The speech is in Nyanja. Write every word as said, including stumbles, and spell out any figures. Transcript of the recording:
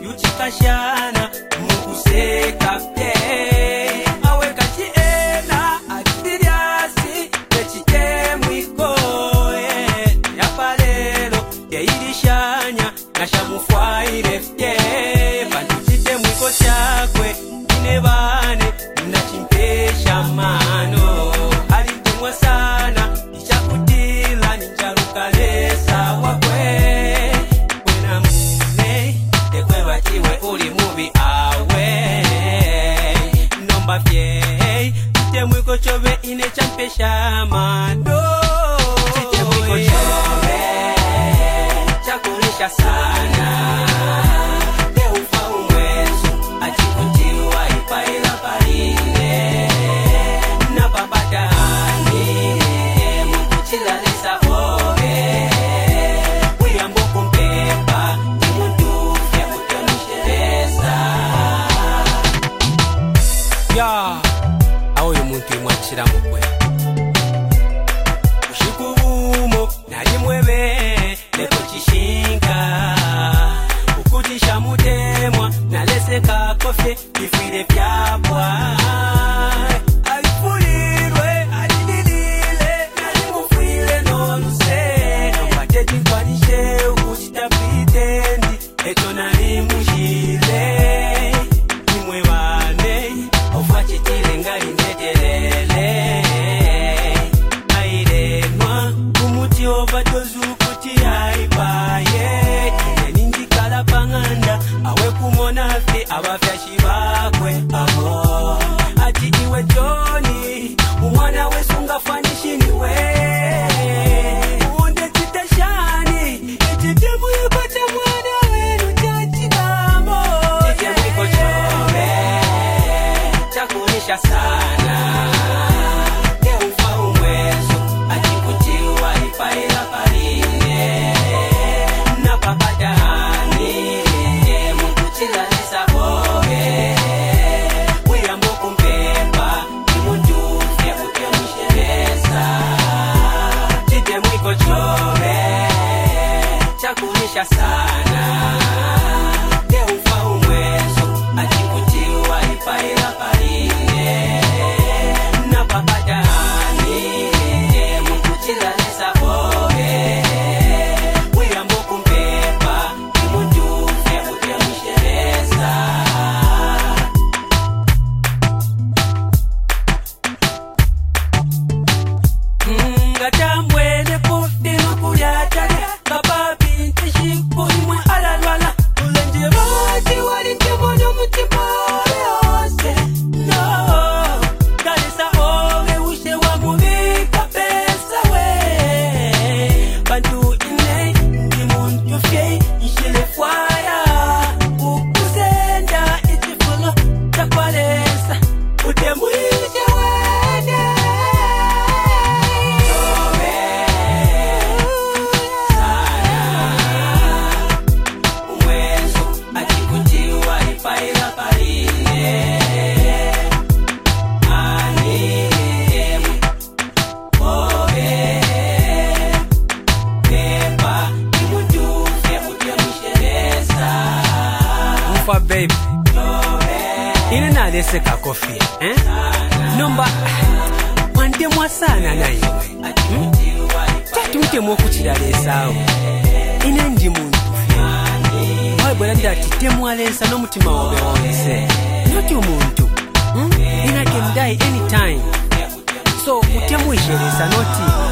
chikashana mukuseka pe aweka chiena atiriasi techitemwiko yapalelo yeilishanya nashamufwaire fye bantu chitemwiko chakwe inebane nachimpesha mano alitumwa sana ichakutila ninjarukalesa wakwe kwena mune tekwe bachiwe uli mubi awe nomba fye chitemwiko chove ine champesha mano chitemwiko chove chakulisha sana deufa umwezo achikutiwa ipaila paline na babadani mukuchilalisa oe uyambo kumpepa imutufya kutemishereza ya awo yumuntu imwachira mukwe ushikubumo nalimwebe leko chishinga ukutisha mutemwa naleseka kofe bifire byabwa alifulirwe alililile nalimufwile noluse nobateti nkwanishe ukutitapitendi eto nalimushile imwe bane ofwachitile ngalindetelele airenwa kumuti ovatozukuti aibaye ineninjikala panganda awe kumona fe abafyashi bakwe abo ati iwe Joni umwana wesungafanyishiniwe unde chitashani ichitemwiko cha mwana wenu chachidamo chitemwiko chove chakunisha sana deufa umwezo achikutiwa ipaila paline na babadani mukuchilalisa oe uyambo kumpepa imutufya kutemishereza chitemwiko chove chakunisha sana deufa umwezo achikutiwa ipaila paline na babadani mukuchilalisa oe uyambo kumpepa imutufya kutemishereza ngatambwene kufino kulyatale kababinti shikulimwe alalwala ulenje bati walinjemona mutima yose no kalisa owe ushe wa mubika pesa we bantu ine ndi muntu fye ishile fwaya ukuzenda itifulo takwalesa utemwishe wene umwezo achikutiwa ipaila paline ani oe pepa imutufya kutemishereza ufa baby ine naleseka kofi eh nomba wantemwa sana na iwe tatumtemwa kuchilalesaawo ine ndi muntu wabwera ndati temwalesa n'omutima wawe wonse noti omuntu hmm? ina can die anytime so utemwishereza noti